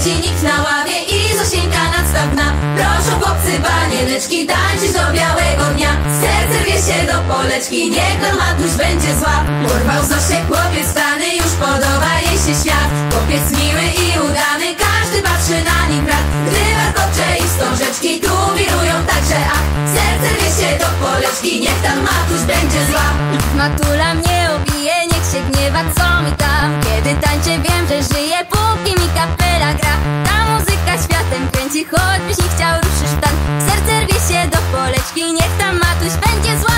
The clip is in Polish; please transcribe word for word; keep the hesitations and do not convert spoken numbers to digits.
siedzi nikt na ławie i Zosieńka nadstawna. Proszę chłopcy, panieneczki, tańczyć do białego dnia. Serce rwie się do Poleczki, niech Don Matuś będzie zła. Porwał Zosię chłopiec stany, już podoba jej się świat. Chłopiec miły i udany, każdy patrzy na nim brat. Gdy warkocze i wstążeczki tu wirują także, a serce rwie się do Poleczki, niech Don Matuś będzie zła. Matula mnie obije, niech się gniewa, co mi tam. Kiedy tańczę, wiem, że żyję, póki mi kapela gra. Ta muzyka światem kręci, choćbyś nie chciał